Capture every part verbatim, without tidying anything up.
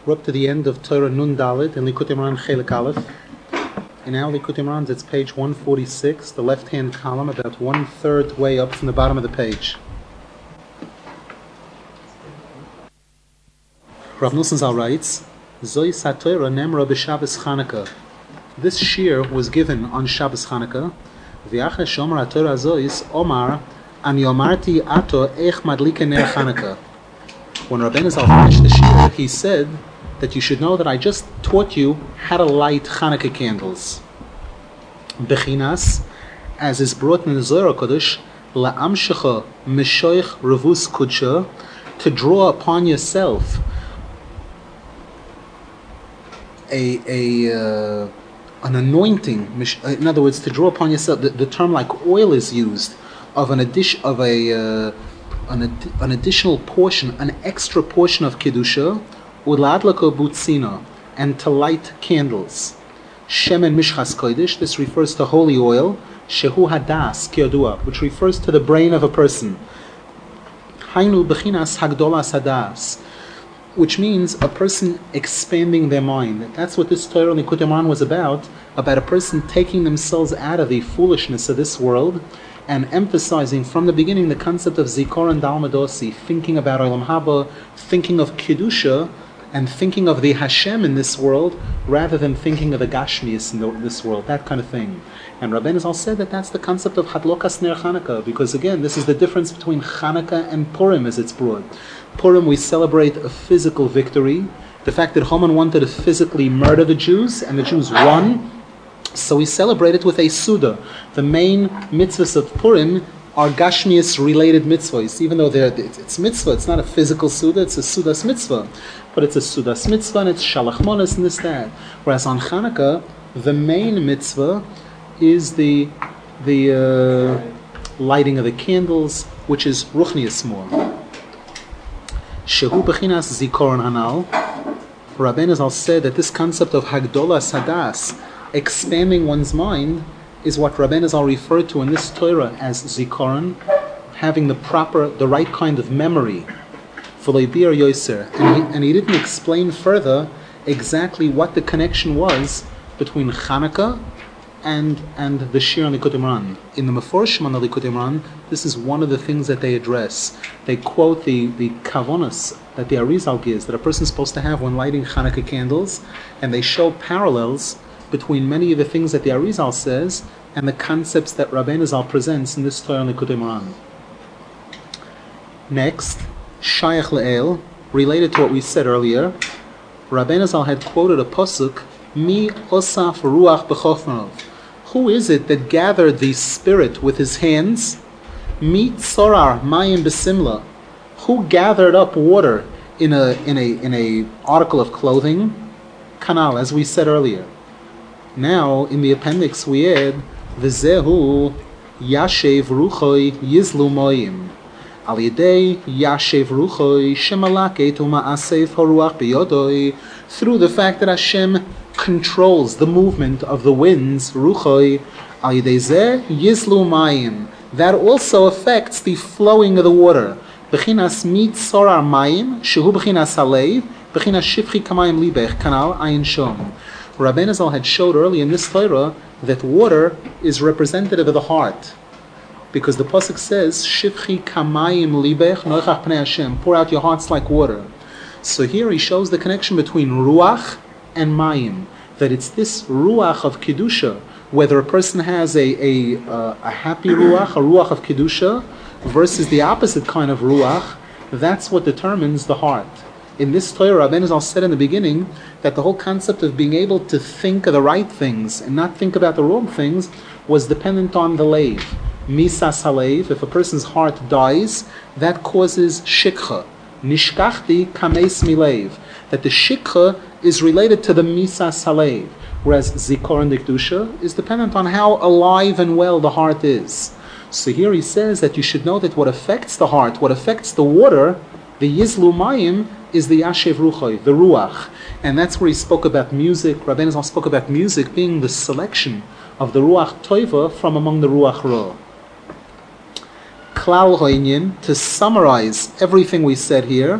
We're up to the end of Torah Nun Dalet in Likutei Moharan Chelik Aleph. In our Likutei Moharan, it's page one forty-six, the left-hand column, about one-third way up from the bottom of the page. Rav Nosson Zal writes, Zoi Satorah Nemra b'Shabbos Chanukah. This shir was given on Shabbos Chanukah. V'achar shomar HaTorah Zois Omar Ani Omarti Ato Eich Madlike Ner Chanukah. When Rabbeinu Zal finished the shir, he said that you should know that I just taught you how to light Chanukah candles. Bechinas, as is brought in the Zohar Kodesh, la'amshecha mishoich revus kudsha, to draw upon yourself a a uh, an anointing. In other words, to draw upon yourself. The, the term like oil is used of an addition of a uh, an, ad- an additional portion, an extra portion of kedusha. Uladlako butzina, and to light candles. Shemen mishchas kodesh, this refers to holy oil. Shehu hadas kiyodua, which refers to the brain of a person. Hainu bechinas hagdolas hadas, which means a person expanding their mind. That's what this Torah Likutei Moharan was about, about a person taking themselves out of the foolishness of this world and emphasizing from the beginning the concept of zikaron dalmadosi, thinking about olam haba, thinking of kedusha, and thinking of the Hashem in this world rather than thinking of the Gashmias in the, this world, that kind of thing. And Rabbeinu Zal said that that's the concept of Hadlokas Ner Chanukah, because again, this is the difference between Chanukah and Purim as it's brought. Purim, we celebrate a physical victory, the fact that Haman wanted to physically murder the Jews, and the Jews won, so we celebrate it with a Suda. The main mitzvahs of Purim are Gashmias related mitzvahs, even though they're, it's, it's mitzvah, it's not a physical Suda, it's a Sudas mitzvah. But it's a Sudas mitzvah and it's Shalach Monas and this, that. Whereas on Chanukah, the main mitzvah is the the uh, lighting of the candles, which is Ruchnius more. Shehu Bechinas Zikoron Hanal. Rabbeinu Zal said that this concept of Hagdolas Hadas, expanding one's mind, is what Rabbeinu Zal referred to in this Torah as Zikoron, having the proper, the right kind of memory. And he, and he didn't explain further exactly what the connection was between Chanukah and and the Shir on Likutei Moharan. In the Meforshim on the Likutei Moharan, this is one of the things that they address. They quote the, the kavonos that the Arizal gives, that a person is supposed to have when lighting Chanukah candles, and they show parallels between many of the things that the Arizal says and the concepts that Rabbeinu Zal presents in this Torah on Likutei Moharan. Next, Shayach Le'el, related to what we said earlier, Rabbeinu Zal had quoted a pasuk, Mi osaf ruach b'chofnov. Who is it that gathered the spirit with his hands? Mi tzorar mayim b'simla. Who gathered up water in a in a in a article of clothing? Kanal, as we said earlier. Now in the appendix we add v'zehu yashev ruchoi yizlu moyim. Al yedei yashev ruchoi shemalaket uma'asev haruach biyodoi. Through the fact that Hashem controls the movement of the winds, ruchoi, al yedei zeh yizlu mayim. That also affects the flowing of the water. Bechinas mit sorar mayim, shehu bechinas haleiv, bechinas shifchi kamayim libech, kanal ayin shom. Rabbeinu Zal had showed early in this Torah that water is representative of the heart. Because the pasuk says, "Shivchi kamayim libech noichach pnei Hashem," pour out your hearts like water. So here he shows the connection between ruach and mayim. That it's this ruach of kedusha, whether a person has a a, uh, a happy ruach, a ruach of kedusha, versus the opposite kind of ruach. That's what determines the heart. In this Torah, Rabbeinu Zal said in the beginning that the whole concept of being able to think of the right things and not think about the wrong things was dependent on the leiv. Misas halev, if a person's heart dies, that causes shikha. Nishkachti kames milev, that the shikha is related to the misas halev, whereas zikoron dikdusha is dependent on how alive and well the heart is. So here he says that you should know that what affects the heart, what affects the water, the yizlu mayim, is the yashev ruchoi, the ruach. And that's where he spoke about music. Rabbeinu Zal spoke about music being the selection of the ruach toiva from among the ruach ra. Klal hoinyin, to summarize everything we said here,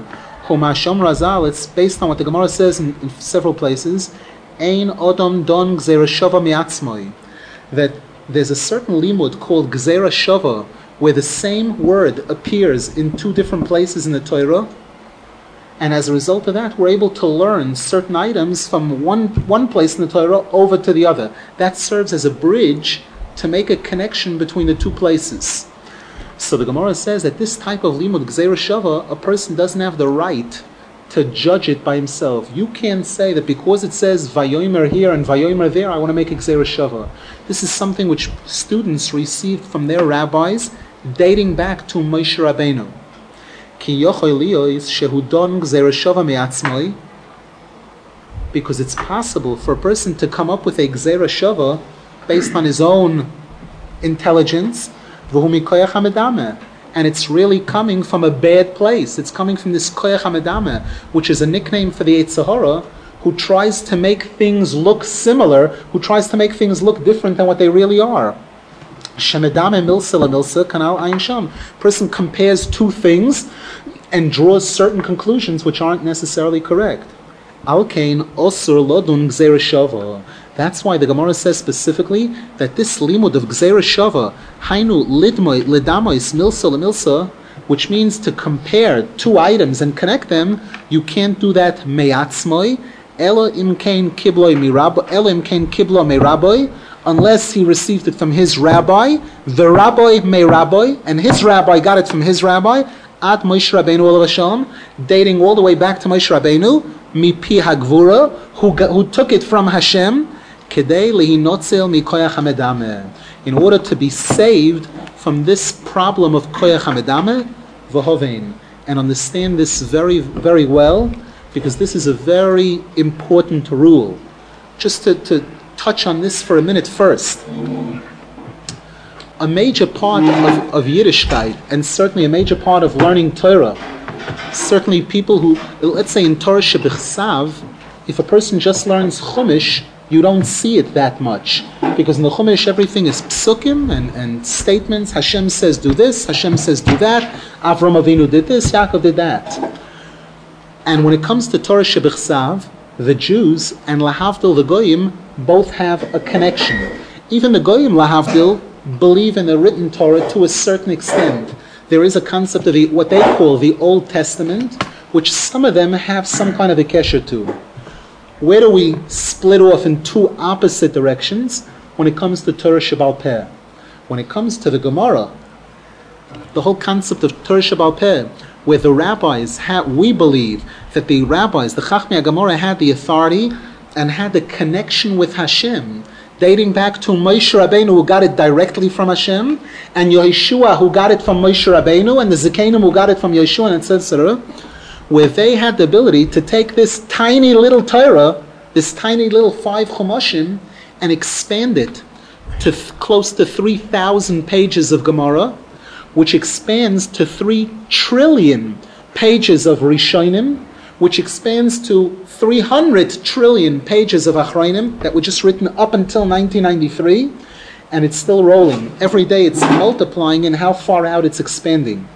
Chumashom Razal, it's based on what the Gemara says in, in several places, Ein Odom Don Gzeira Shava Miatzmoi, that there's a certain limud called Gzeira Shava, where the same word appears in two different places in the Torah, and as a result of that, we're able to learn certain items from one, one place in the Torah over to the other. That serves as a bridge to make a connection between the two places. So the Gemara says that this type of limud Gzeira Shava, a person doesn't have the right to judge it by himself. You can't say that because it says Vayomer here and Vayomer there, I want to make a Gzeira Shava. This is something which students received from their rabbis dating back to Moshe Rabbeinu. Because it's possible for a person to come up with a Gzeira Shava based on his own intelligence, and it's really coming from a bad place. It's coming from this Koyach HaMedameh, which is a nickname for the Yetzer Hara, who tries to make things look similar, who tries to make things look different than what they really are. Shemedame milsa la milsa kanal ayin sham. Person compares two things and draws certain conclusions which aren't necessarily correct. Al kain osur lodun gzeira shava. That's why the Gemara says specifically that this limud of gzeira shava, hainu lidmoi lidamois milsa la milsa, which means to compare two items and connect them, you can't do that meyatzmoi, ela im kain kibloi mirabo, ela im kain kiblo meraboi, unless he received it from his rabbi, the rabbi may rabbi, and his rabbi got it from his rabbi, at Moshe Rabbeinu alav hashalom, dating all the way back to Moshe Rabbeinu, mipi hagvura, who who took it from Hashem, kedei lehinotzel mikoyach hamedameh, in order to be saved from this problem of koyach hamedameh, v'hovein, and understand this very, very well, because this is a very important rule. Just to, to touch on this for a minute first. A major part of, of Yiddishkeit, and certainly a major part of learning Torah, certainly people who, let's say in Torah Shebichsav, if a person just learns Chumash, you don't see it that much. Because in the Chumash everything is psukim and, and statements. Hashem says do this, Hashem says do that, Avram Avinu did this, Yaakov did that. And when it comes to Torah Shebichsav, the Jews and Lahavdil the Goyim both have a connection. Even the Goyim Lahavdil believe in the written Torah to a certain extent. There is a concept of the, what they call the Old Testament, which some of them have some kind of a kesher to. Where do we split off in two opposite directions when it comes to Torah Shebal Peh? When it comes to the Gemara, the whole concept of Torah Shebal Peh, where the rabbis have, we believe that the rabbis, the Chachmei HaGemara, had the authority and had the connection with Hashem, dating back to Moshe Rabbeinu, who got it directly from Hashem, and Yeshua, who got it from Moshe Rabbeinu, and the Zikanim, who got it from Yeshua, and et cetera, where they had the ability to take this tiny little Torah, this tiny little five Chumashim, and expand it to th- close to three thousand pages of Gemara, which expands to three trillion pages of Rishonim, which expands to three hundred trillion pages of Achrayim that were just written up until nineteen ninety-three, and it's still rolling. Every day it's multiplying in how far out it's expanding.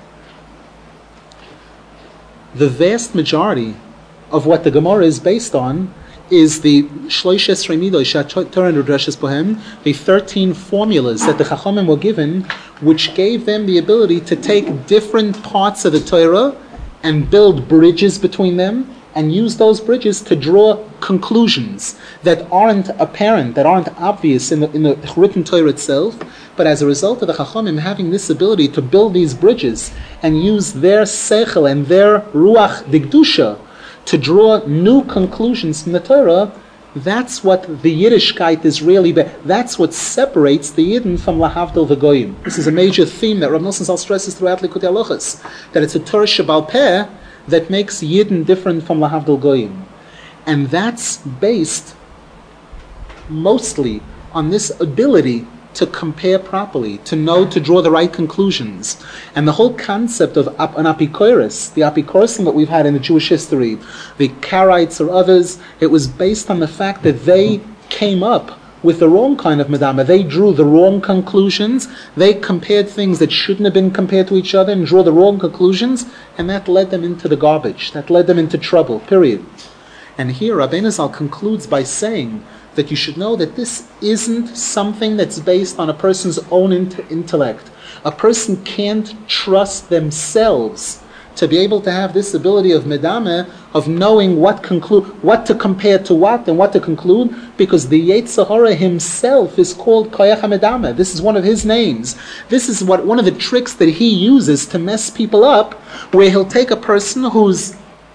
The vast majority of what the Gemara is based on is the Shlosh Esrei Midos Torah and Udrashas Bohem, the thirteen formulas that the Chachamim were given, which gave them the ability to take different parts of the Torah and build bridges between them, and use those bridges to draw conclusions that aren't apparent, that aren't obvious in the, in the written Torah itself, but as a result of the Chachamim having this ability to build these bridges and use their seichel and their ruach digdusha to draw new conclusions from the Torah, that's what the Yiddishkeit is really, be- that's what separates the Yidden from Lahavdil the Goyim. This is a major theme that Rav Nosson Zal stresses throughout Likutei Halachos, that it's a Torah Shebal Peh that makes Yidden different from Lahavdil Goyim. And that's based mostly on this ability to compare properly, to know, to draw the right conclusions. And the whole concept of ap- an apikoros, the apikorosim that we've had in the Jewish history, the Karaites or others, it was based on the fact that they came up with the wrong kind of medama. They drew the wrong conclusions. They compared things that shouldn't have been compared to each other and drew the wrong conclusions, and that led them into the garbage. That led them into trouble, period. And here Rabbeinu Zal concludes by saying that you should know that this isn't something that's based on a person's own int- intellect. A person can't trust themselves to be able to have this ability of medame, of knowing what conclude, what to compare to what and what to conclude, because the Yetzer Hara himself is called Koyach HaMedame. This is one of his names. This is what one of the tricks that he uses to mess people up, where he'll take a person who's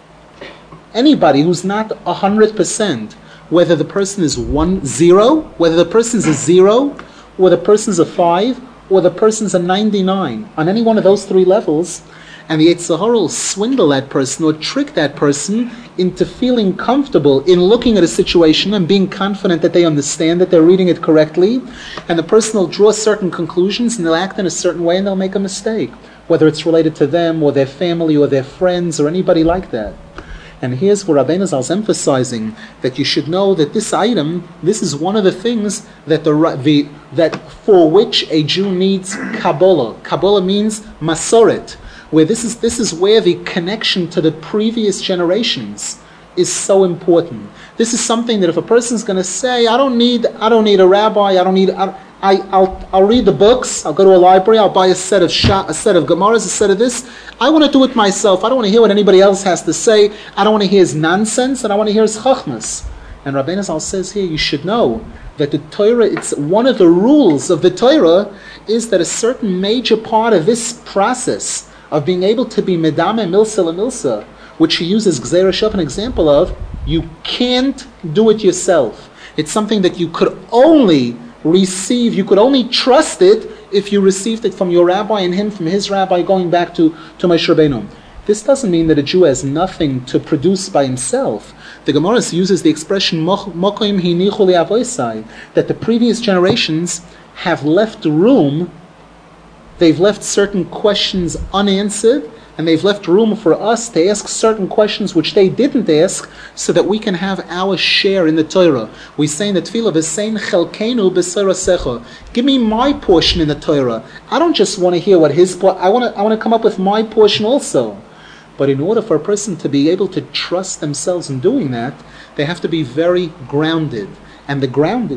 anybody who's not a hundred percent, whether the person is one zero, whether the person's a zero, or the person's a five, or the person's a ninety-nine, on any one of those three levels. And the Yetzer Hara will swindle that person or trick that person into feeling comfortable in looking at a situation and being confident that they understand, that they're reading it correctly. And the person will draw certain conclusions and they'll act in a certain way and they'll make a mistake, whether it's related to them or their family or their friends or anybody like that. And here's where Rabbeinu Zal is emphasizing that you should know that this item, this is one of the things that the, the that for which a Jew needs Kabbalah. Kabbalah means Masoret, where this is this is where the connection to the previous generations is so important. This is something that if a person's going to say, I don't need I don't need a rabbi, I don't need I, I I'll I'll read the books, I'll go to a library, I'll buy a set of shah, a set of Gemaras, a set of this. I want to do it myself. I don't want to hear what anybody else has to say. I don't want to hear his nonsense, and I want to hear his chachmas. And Rabbeinu Zal says here, you should know that the Torah, it's one of the rules of the Torah is that a certain major part of this process of being able to be medame milsa lemilsa, which he uses Gzeira Shaf an example of, you can't do it yourself. It's something that you could only receive, you could only trust it if you received it from your rabbi and him from his rabbi, going back to, to Moshe Rabbeinu. This doesn't mean that a Jew has nothing to produce by himself. The Gemara uses the expression mokoim hinichu li'avoisai, that the previous generations have left room, they've left certain questions unanswered, and they've left room for us to ask certain questions which they didn't ask, so that we can have our share in the Torah. We say in the Tefillah, V'sein chelkeinu b'sorasecha. Give me my portion in the Torah. I don't just want to hear what his po- I want to. I want to come up with my portion also. But in order for a person to be able to trust themselves in doing that, they have to be very grounded. And the grounded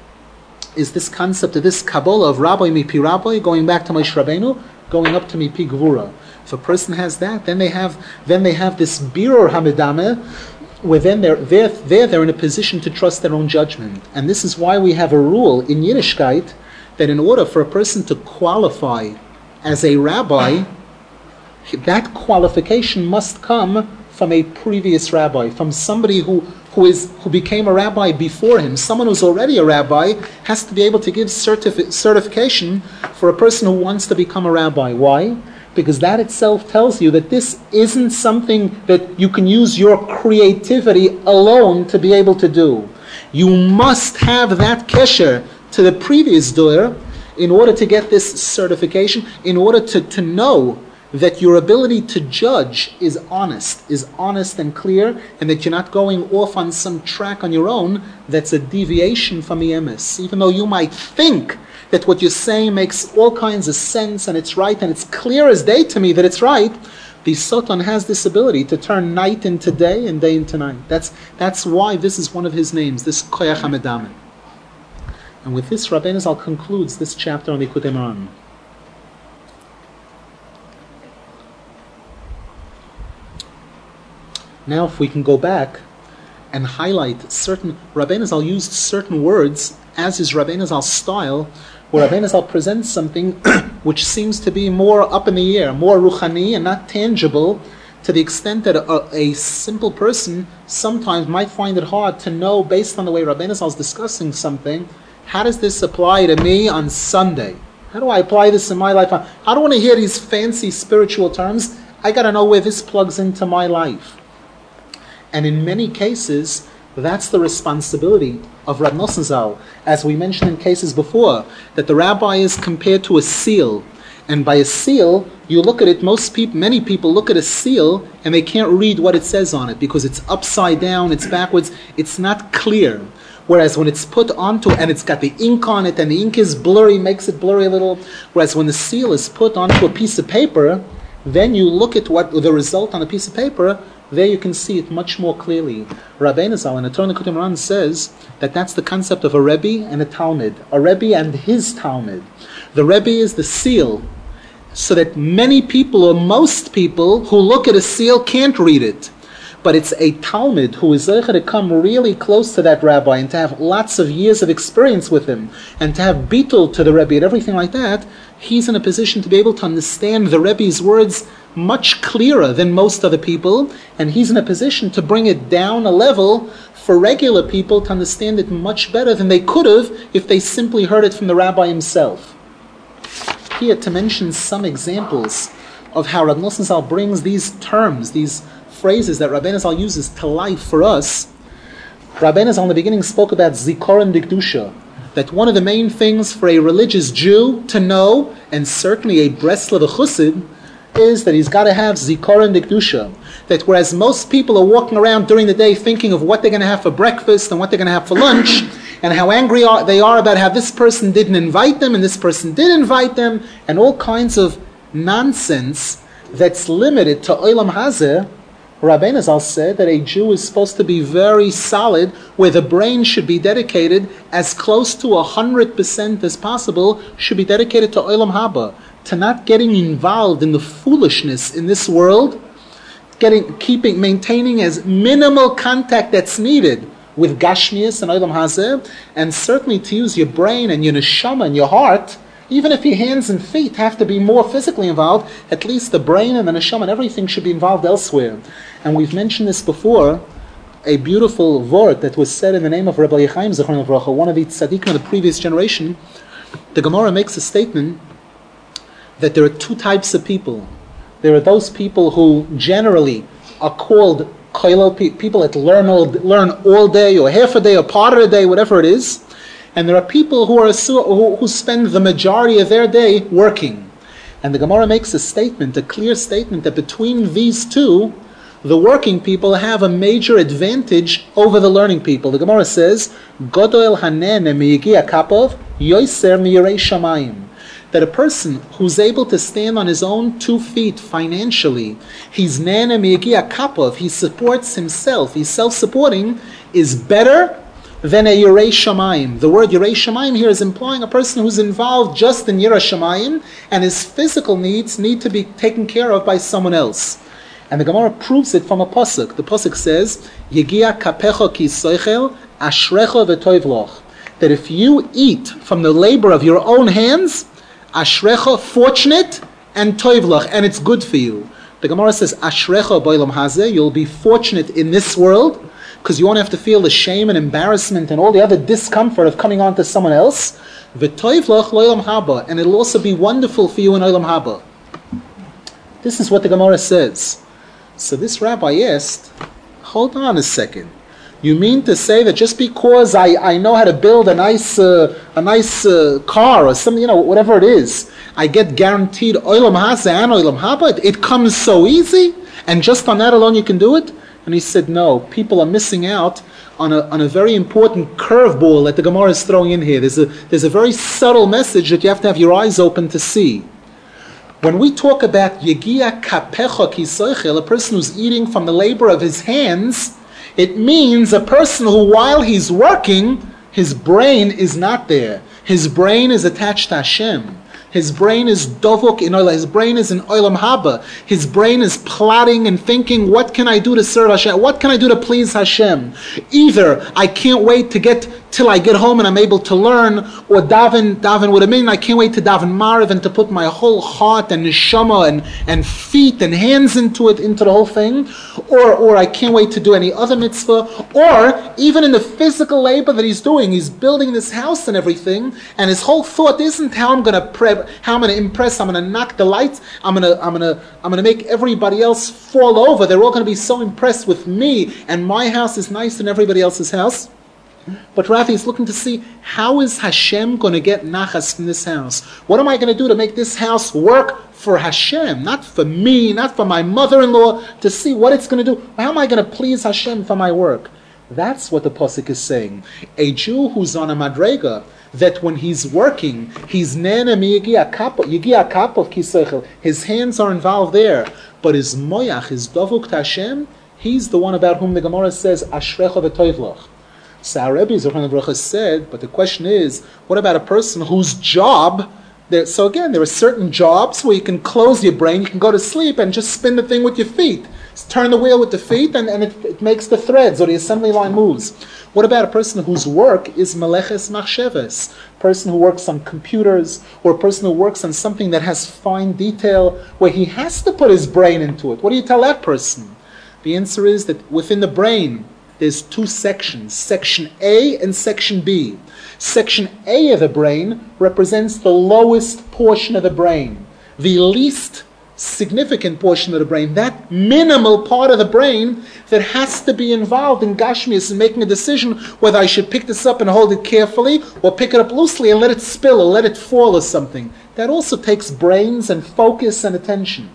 is this concept of this Kabbalah of Rabbi mipi Rabbi, going back to Moshe Rabbeinu, going up to mipi Gvura. If a person has that, then they have then they have this birur hamidame, where then they're they're they're they're in a position to trust their own judgment. And this is why we have a rule in Yiddishkeit that in order for a person to qualify as a rabbi, that qualification must come from a previous rabbi, from somebody who who is who became a rabbi before him. Someone who's already a rabbi has to be able to give certifi- certification for a person who wants to become a rabbi. Why? Because that itself tells you that this isn't something that you can use your creativity alone to be able to do. You must have that kesher to the previous doer in order to get this certification, in order to, to know that your ability to judge is honest, is honest and clear, and that you're not going off on some track on your own that's a deviation from the emes. Even though you might think that what you're saying makes all kinds of sense and it's right and it's clear as day to me that it's right, the Satan has this ability to turn night into day and day into night. That's that's why this is one of his names, this Koyach HaMedame. And with this, Rabbeinu Zal concludes this chapter on the Likutei Moharan. Now, if we can go back and highlight certain, Rabbeinu Zal used certain words, as is Rabbeinu Zal's style, where Rabbeinu Zal presents something which seems to be more up in the air, more ruchani and not tangible, to the extent that a, a simple person sometimes might find it hard to know, based on the way Rabbeinu Zal is discussing something, how does this apply to me on Sunday? How do I apply this in my life? I don't want to hear these fancy spiritual terms. I got to know where this plugs into my life. And in many cases, that's the responsibility of Rav Nosson Zal. As we mentioned in cases before, that the rabbi is compared to a seal. And by a seal, you look at it, most people, many people look at a seal and they can't read what it says on it because it's upside down, it's backwards, it's not clear. Whereas when it's put onto, and it's got the ink on it, and the ink is blurry, makes it blurry a little. Whereas when the seal is put onto a piece of paper, then you look at what the result on a piece of paper, there you can see it much more clearly. Rabbeinu Zal in the Torah Likutei Moharan says that that's the concept of a Rebbe and a Talmud. A Rebbe and his Talmud. The Rebbe is the seal, so that many people, or most people, who look at a seal can't read it. But it's a Talmud who is able to come really close to that rabbi and to have lots of years of experience with him and to have bitul to the Rebbe and everything like that. He's in a position to be able to understand the Rebbe's words much clearer than most other people, and he's in a position to bring it down a level for regular people to understand it much better than they could have if they simply heard it from the rabbi himself. Here to mention some examples of how Rav Nosson Zal brings these terms, these phrases that Rabbeinu Zal uses to life for us. Rabbeinu Zal in the beginning spoke about Zikaron Dikdusha, that one of the main things for a religious Jew to know, and certainly a Breslov Chassid, is that he's got to have Zikaron Dikdusha. That whereas most people are walking around during the day thinking of what they're going to have for breakfast and what they're going to have for lunch, and how angry are, they are about how this person didn't invite them and this person did invite them, and all kinds of nonsense that's limited to Olam Hazeh, Rabbeinu Zal said that a Jew is supposed to be very solid, where the brain should be dedicated as close to one hundred percent as possible, should be dedicated to Olam Haba, to not getting involved in the foolishness in this world, getting, keeping, maintaining as minimal contact that's needed with Gashmias and Olam Hazeh, and certainly to use your brain and your neshama and your heart. Even if your hands and feet have to be more physically involved, at least the brain and the neshama and everything should be involved elsewhere. And we've mentioned this before, a beautiful vort that was said in the name of Rabbi Chaim Zichron Livracha, one of the tzaddikim of the previous generation. The Gemara makes a statement that there are two types of people. There are those people who generally are called koilel, people that learn all, learn all day, or half a day, or part of a day, whatever it is. And there are people who are who, who spend the majority of their day working. And the Gemara makes a statement, a clear statement, that between these two, the working people have a major advantage over the learning people. The Gemara says, Godol hanen miyigia kapov yoiser miyirei shamayim. That a person who's able to stand on his own two feet financially, he's nene miyigia kapov, he supports himself, he's self-supporting, is better than a Yirei Shamayim. The word Yirei Shamayim here is implying a person who's involved just in Yirei Shamayim, and his physical needs need to be taken care of by someone else. And the Gemara proves it from a pasuk. The pasuk says, Yegia kapecho ki soichel ashrecho v'toivloch. That if you eat from the labor of your own hands, ashrecho, fortunate, and toivloch, and it's good for you. The Gemara says, ashrecho b'olam hazeh, you'll be fortunate in this world, because you won't have to feel the shame and embarrassment and all the other discomfort of coming on to someone else. V'toivloch lo'olam haba, and it'll also be wonderful for you in olam haba. This is what the Gemara says. So this rabbi asked, hold on a second. You mean to say that just because I, I know how to build a nice uh, a nice uh, car or something, you know, whatever it is, I get guaranteed olam hazeh and olam haba? It comes so easy, and just on that alone you can do it? And he said, no, people are missing out on a on a very important curveball that the Gemara is throwing in here. There's a there's a very subtle message that you have to have your eyes open to see. When we talk about Yegia kapecha ki soichel, a person who's eating from the labor of his hands, it means a person who, while he's working, his brain is not there. His brain is attached to Hashem. His brain is dovuk in olam. His brain is in olam haba. His brain is plotting and thinking, what can I do to serve Hashem? What can I do to please Hashem? Either I can't wait to get till I get home and I'm able to learn, or daven, daven would have mean I can't wait to daven Mariv and to put my whole heart and neshama and, and feet and hands into it, into the whole thing, or or I can't wait to do any other mitzvah, or even in the physical labor that he's doing, he's building this house and everything, and his whole thought isn't how I'm going to pray, how I'm going to impress, I'm going to knock the lights, I'm going to I'm going to I'm going to make everybody else fall over. They're all going to be so impressed with me, and my house is nicer than everybody else's house. But Rafi is looking to see, how is Hashem going to get nachas from this house? What am I going to do to make this house work for Hashem? Not for me, not for my mother-in-law, to see what it's going to do. How am I going to please Hashem for my work? That's what the Pasuk is saying. A Jew who's on a madrega, that when he's working, he's nene mi yigi akap of kiseichel. His hands are involved there, but his moyach, his dovuk tashem, he's the one about whom the Gemara says ashrecha v'toivlach. So our Rebbe Zechron Avrocha said, but the question is, what about a person whose job? There, so again, there are certain jobs where you can close your brain, you can go to sleep and just spin the thing with your feet. Just turn the wheel with the feet and, and it, it makes the threads or the assembly line moves. What about a person whose work is meleches machsheves? A person who works on computers, or a person who works on something that has fine detail where he has to put his brain into it. What do you tell that person? The answer is that within the brain, there's two sections, Section A and Section B. Section A of the brain represents the lowest portion of the brain, the least significant portion of the brain, that minimal part of the brain that has to be involved in Gashmias and making a decision whether I should pick this up and hold it carefully or pick it up loosely and let it spill or let it fall or something. That also takes brains and focus and attention.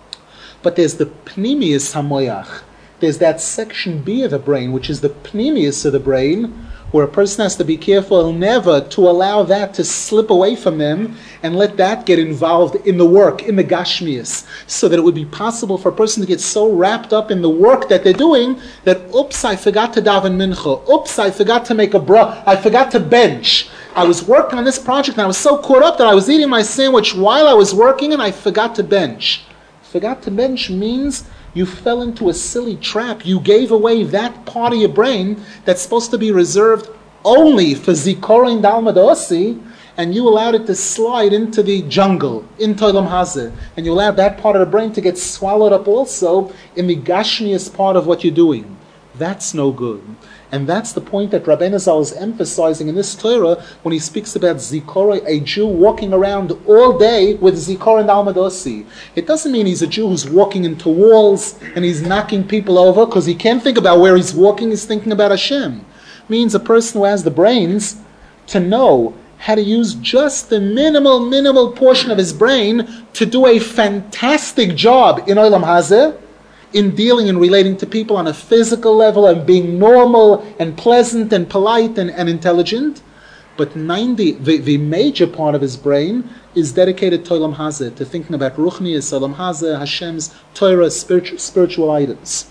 But there's the Pnimius HaMoyach. There's that section B of the brain, which is the Pnimius of the brain, where a person has to be careful never to allow that to slip away from them and let that get involved in the work, in the Gashmias, so that it would be possible for a person to get so wrapped up in the work that they're doing that, oops, I forgot to daven mincha, oops, I forgot to make a brah, I forgot to bench. I was working on this project and I was so caught up that I was eating my sandwich while I was working and I forgot to bench. Forgot to bench means you fell into a silly trap. You gave away that part of your brain that's supposed to be reserved only for Zikorin Dalmad Osi, and you allowed it to slide into the jungle, into Olam Hazeh, and you allowed that part of the brain to get swallowed up also in the Gashmias part of what you're doing. That's no good. And that's the point that Rabbeinu Zal is emphasizing in this Torah when he speaks about Zikorah, a Jew walking around all day with Zikorin Dalmad Osi. It doesn't mean he's a Jew who's walking into walls and he's knocking people over because he can't think about where he's walking, he's thinking about Hashem. It means a person who has the brains to know how to use just the minimal, minimal portion of his brain to do a fantastic job in Olam Hazeh, in dealing and relating to people on a physical level and being normal and pleasant and polite and, and intelligent. But ninety, the, the major part of his brain is dedicated to Olam Hazeh, to thinking about Ruchnius, Olam Hazeh, Hashem's Torah, spiritual, spiritual items.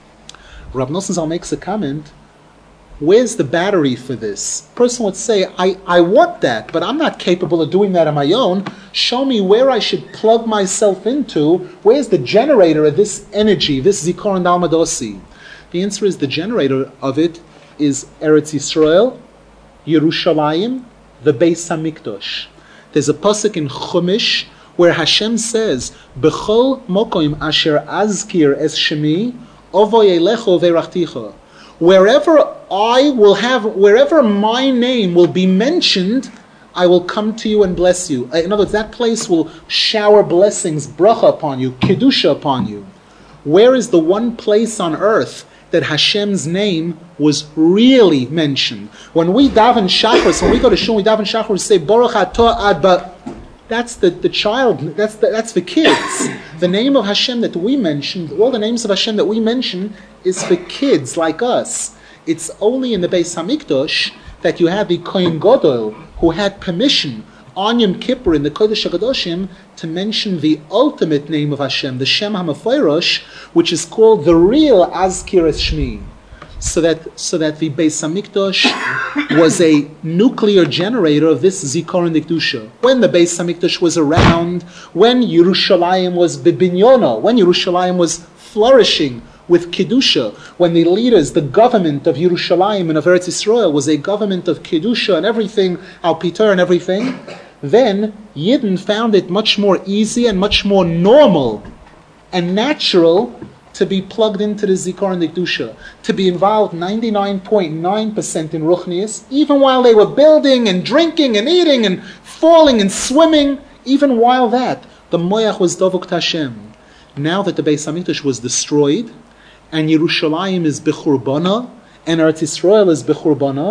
Rav Nosson Zal makes a comment, where's the battery for this? A person would say, I, I want that, but I'm not capable of doing that on my own. Show me where I should plug myself into. Where's the generator of this energy, this Zikorin Dalmad Osi? The answer is the generator of it is Eretz Yisrael, Yerushalayim, the Beis HaMikdash. There's a pasuk in Chumash where Hashem says, B'chol mokoim asher azkir es shemi, ovoy elecho ve'rachticha. Wherever I will have, wherever my name will be mentioned, I will come to you and bless you. In other words, that place will shower blessings, bracha upon you, kedusha upon you. Where is the one place on earth that Hashem's name was really mentioned? When we daven shachris, when we go to shul, we daven shachris, we say Baruch atah ad ba. That's the, the child, that's the, that's the kids. The name of Hashem that we mentioned, all the names of Hashem that we mention is for kids like us. It's only in the Beis HaMikdash that you have the Kohen Gadol who had permission on Yom Kippur in the Kodesh HaKadoshim to mention the ultimate name of Hashem, the Shem HaMeforosh, which is called the real Azkir Es Shmi. So that so that the Beis HaMikdash was a nuclear generator of this Zikorin Dikdusha. When the Beis HaMikdash was around, when Yerushalayim was bibinyono, when Yerushalayim was flourishing with Kedusha, when the leaders, the government of Yerushalayim and of Eretz Yisrael was a government of Kedusha and everything, Al Pitar and everything, then Yidden found it much more easy and much more normal and natural to be plugged into the Zikorin Dikdusha, to be involved ninety-nine point nine percent in Ruchnius, even while they were building and drinking and eating and falling and swimming, even while that, the Moyach was Dovuk Tashem. Now that the Beis HaMikdash was destroyed, and Yerushalayim is Bechurbanah, and Eretz Yisrael is Bechurbanah,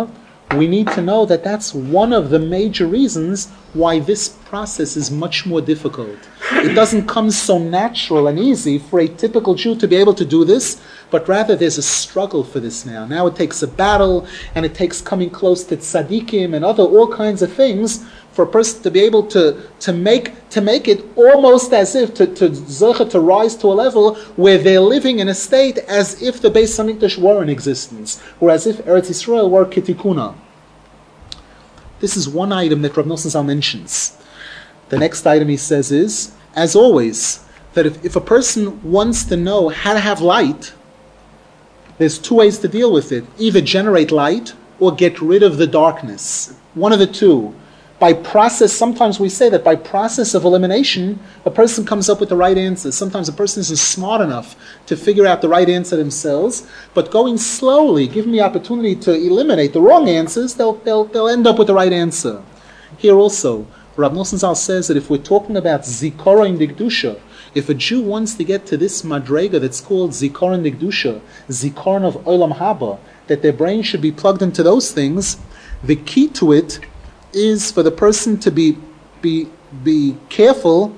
we need to know that that's one of the major reasons why this process is much more difficult. It doesn't come so natural and easy for a typical Jew to be able to do this, but rather there's a struggle for this now. Now it takes a battle, and it takes coming close to tzaddikim and other all kinds of things for a person to be able to, to make to make it almost as if to to, to rise to a level where they're living in a state as if the Beis Hamikdash were in existence, or as if Eretz Yisrael were Kitikuna. This is one item that Rav Nosson Zal mentions. The next item he says is, as always, that if, if a person wants to know how to have light, there's two ways to deal with it. Either generate light or get rid of the darkness. One of the two. By process, sometimes we say that by process of elimination, a person comes up with the right answer. Sometimes a person isn't smart enough to figure out the right answer themselves, but going slowly, giving the opportunity to eliminate the wrong answers, they'll, they'll, they'll end up with the right answer. Here also, Rav Nosson Zal says that if we're talking about Zikaron Dikdusha, if a Jew wants to get to this madrega that's called Zikaron Dikdusha, Zikaron of Olam Haba, that their brain should be plugged into those things, the key to it is for the person to be be be careful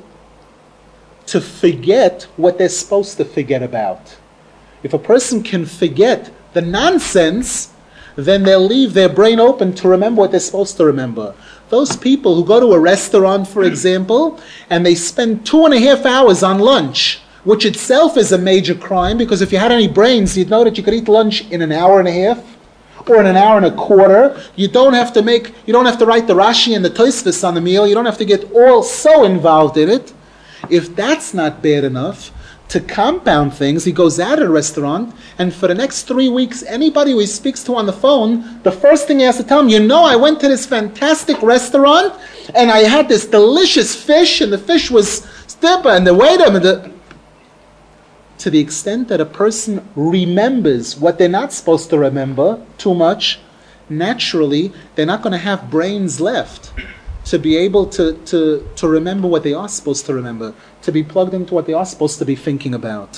to forget what they're supposed to forget about. If a person can forget the nonsense, then they'll leave their brain open to remember what they're supposed to remember. Those people who go to a restaurant, for example, and they spend two and a half hours on lunch, which itself is a major crime, because if you had any brains, you'd know that you could eat lunch in an hour and a half, or in an hour and a quarter. You don't have to make, you don't have to write the Rashi and the Tosfos on the meal. You don't have to get all so involved in it. If that's not bad enough, to compound things, he goes out at a restaurant, and for the next three weeks, anybody who he speaks to on the phone, the first thing he has to tell him, you know, I went to this fantastic restaurant, and I had this delicious fish, and the fish was stippa, and the waiter, and the... To the extent that a person remembers what they're not supposed to remember too much, naturally, they're not going to have brains left to be able to, to, to remember what they are supposed to remember, to be plugged into what they are supposed to be thinking about.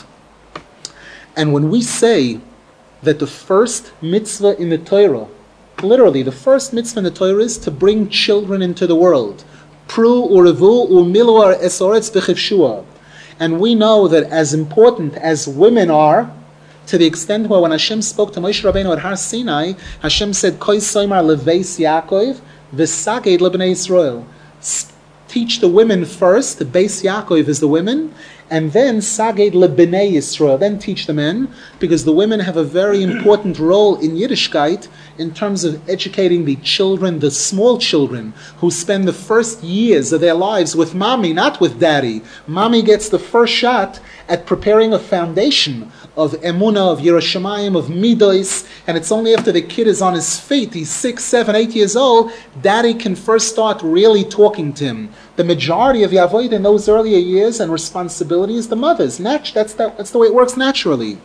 And when we say that the first mitzvah in the Torah, literally the first mitzvah in the Torah is to bring children into the world, pru urevu umilu ar esoretz v'chivshua. And we know that as important as women are, to the extent where when Hashem spoke to Moshe Rabbeinu at Har Sinai, Hashem said, Koi soimar leveis Yaakov, v'saged lebnei Yisrael. Teach the women first, the Beis Yaakov is the women, and then saged lebnei Yisrael, then teach the men, because the women have a very important role in Yiddishkeit in terms of educating the children, the small children, who spend the first years of their lives with mommy, not with daddy. Mommy gets the first shot at preparing a foundation of emunah, of Yerushalayim, of midos, and it's only after the kid is on his feet, he's six, seven, eight years old, daddy can first start really talking to him. The majority of Yavoid in those earlier years and responsibilities, the mothers. Nat- that's, the, that's the way it works naturally.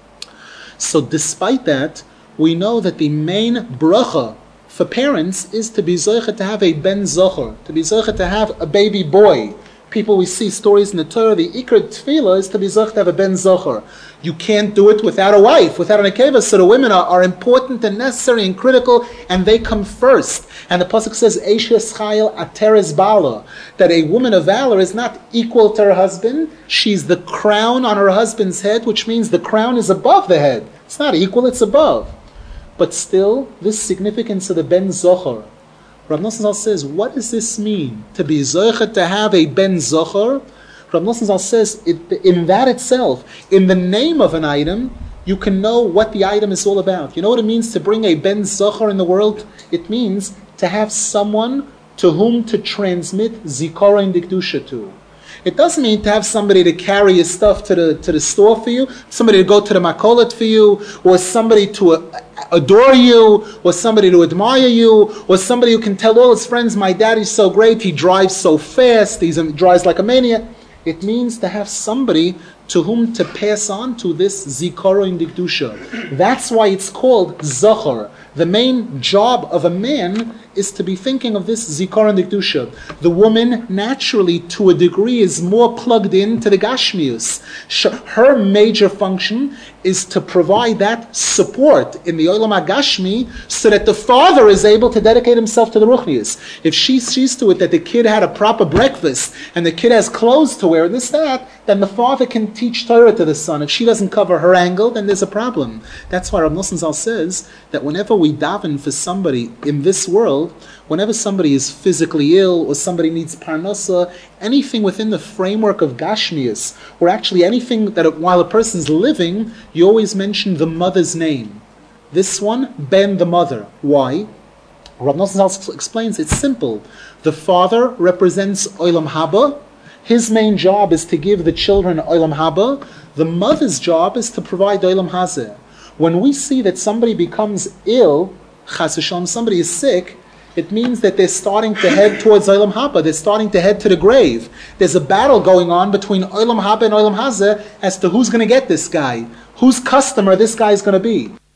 So despite that, we know that the main bracha for parents is to be zocher to have a ben zocher, to be zocher to have a baby boy. People, we see stories in the Torah, the Ikar Tefillah is to be zocher to have a ben zocher. You can't do it without a wife, without an akeva, so the women are, are important and necessary and critical, and they come first. And the Pasuk says, Eishes Chayil Ateres Bala, that a woman of valor is not equal to her husband, she's the crown on her husband's head, which means the crown is above the head. It's not equal, it's above. But still, this significance of the Ben Zochar, Rav Nosson Zal says, what does this mean? To be Zocher, to have a Ben Zochar? Rav Nosson Zal says, it, in that itself, in the name of an item, you can know what the item is all about. You know what it means to bring a Ben Zochar in the world? It means to have someone to whom to transmit Zikaron Dikdusha to. It doesn't mean to have somebody to carry your stuff to the to the store for you, somebody to go to the makolet for you, or somebody to uh, adore you, or somebody to admire you, or somebody who can tell all his friends, my daddy's so great, he drives so fast, he drives like a maniac. It means to have somebody to whom to pass on to this Zikaron Dikdusha. That's why it's called Zochar. The main job of a man is to be thinking of this Zikaron Dikdusha. The woman, naturally, to a degree, is more plugged into the Gashmius. Her major function is to provide that support in the Olam HaGashmi so that the father is able to dedicate himself to the Ruchnius. If she sees to it that the kid had a proper breakfast and the kid has clothes to wear and this, that, then the father can teach Torah to the son. If she doesn't cover her angle, then there's a problem. That's why Rav Nosson Zal says that whenever we daven for somebody in this world, whenever somebody is physically ill or somebody needs parnasa, anything within the framework of Gashmias, or actually anything that while a person's living, you always mention the mother's name. This one, Ben the mother. Why? Rav Nosson Zal explains it's simple. The father represents Olam Haba. His main job is to give the children Olam Haba. The mother's job is to provide Olam Hazeh. When we see that somebody becomes ill, Chas v'shalom, somebody is sick, it means that they're starting to head towards Olam Haba. They're starting to head to the grave. There's a battle going on between Olam Haba and Olam Hazeh as to who's going to get this guy, whose customer this guy is going to be.